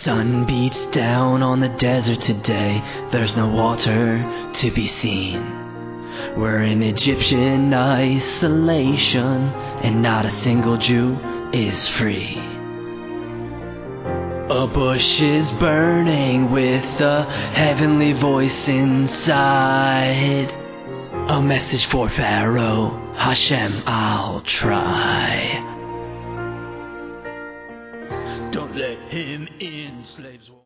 sun beats down on the desert today. There's no water to be seen. We're in Egyptian isolation, and not a single Jew is free. A bush is burning with a heavenly voice inside. A message for Pharaoh, Hashem, I'll try. Don't let him in, slaves.